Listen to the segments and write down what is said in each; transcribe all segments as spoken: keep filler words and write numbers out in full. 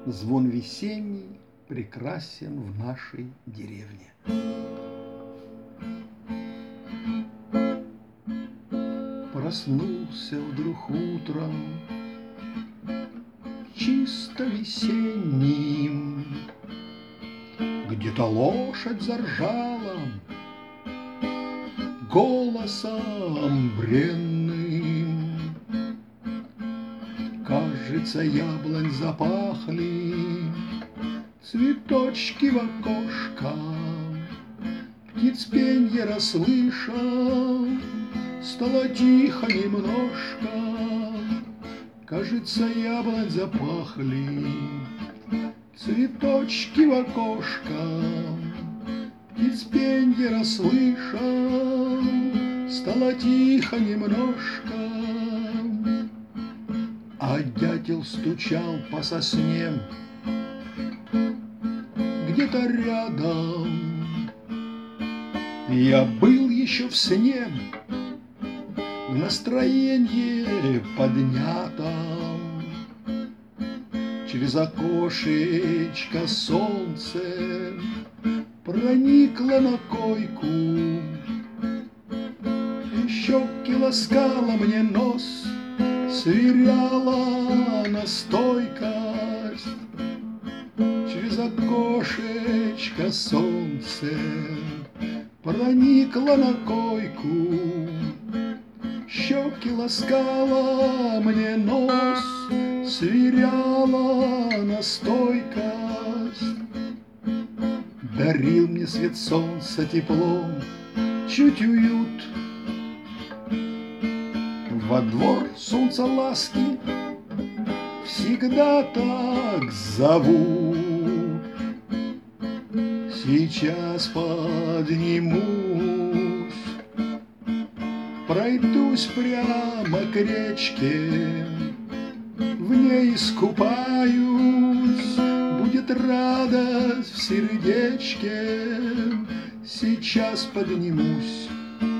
Звон весенний прекрасен в нашей деревне. Проснулся вдруг утром чисто весенним, где-то лошадь заржала голосом бренным. Кажется, яблонь запахли цветочки в окошко, птиц пенье расслышал, стало тихо немножко. Кажется, яблонь запахли цветочки в окошко, птиц пенье расслышал, стало тихо немножко. А дятел стучал по сосне где-то рядом. Я был еще в сне, в настроении поднятом. Через окошечко солнце проникло на койку, щеки ласкало мне нос, сверяла настойкость. Через окошечко солнце проникло на койку, щеки ласкала мне нос, сверяла настойкость. Дарил мне свет солнца теплом, чуть уют. Во двор солнца ласки всегда так зовут. Сейчас поднимусь, пройдусь прямо к речке, в ней искупаюсь, будет радость в сердечке. Сейчас поднимусь,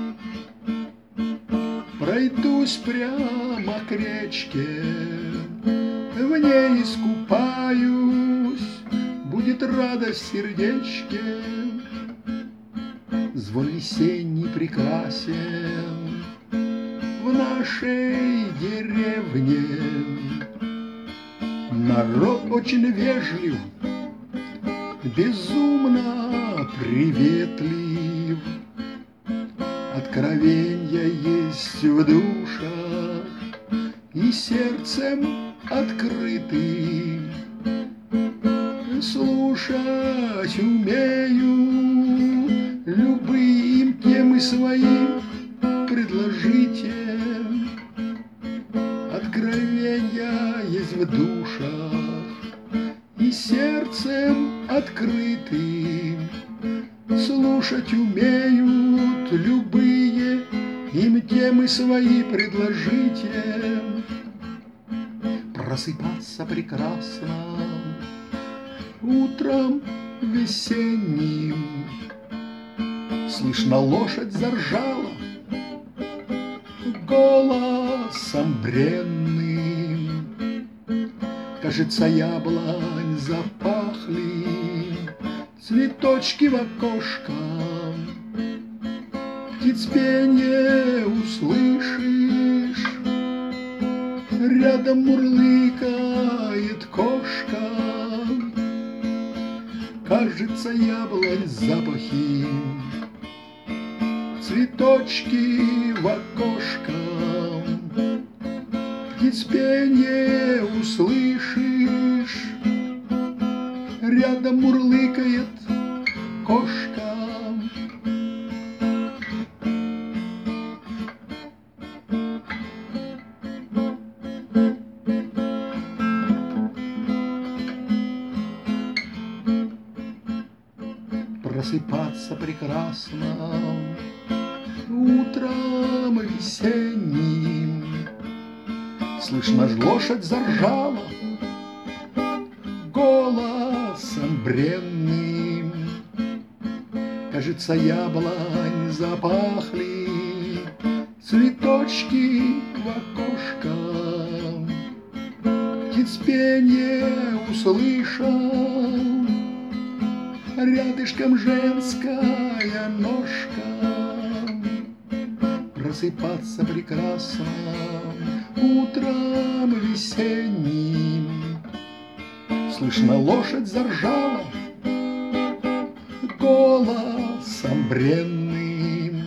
пройдусь прямо к речке, в ней искупаюсь, будет радость в сердечке. Звон весенний прекрасен в нашей деревне. Народ очень вежлив, безумно приветлив. Откровенья есть в душах и сердцем открыты. Слушать умею любые темы свои, предложите. Откровенья есть в душах и сердцем открыты. Слушать умеют любые, им темы свои предложите. Просыпаться прекрасно утром весенним. Слышно, лошадь заржала голосом бренным. Кажется, яблонь запахли цветочки в окошко, птиц пенье услышишь, рядом мурлыкает кошка. Кажется, яблонь запахи цветочки в окошко, птиц пенье услышишь, рядом мурлыкает кошка. Просыпаться прекрасно утром весенним. Слышно, ж лошадь заржала голосом бренным. Кажется, яблонь запахли цветочки в окошко, птиц пенье услышал, рядышком женская ножка. Просыпаться прекрасно утром весенним. Слышно, лошадь заржала голосом бренным.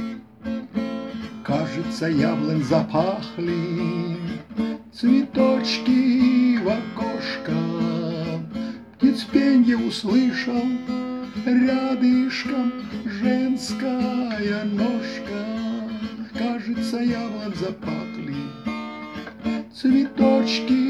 Кажется, яблонь запахли цветочки в окошко. Птиц пенье услышал, рядышком женская ножка. Кажется, яблонь запахли цветочки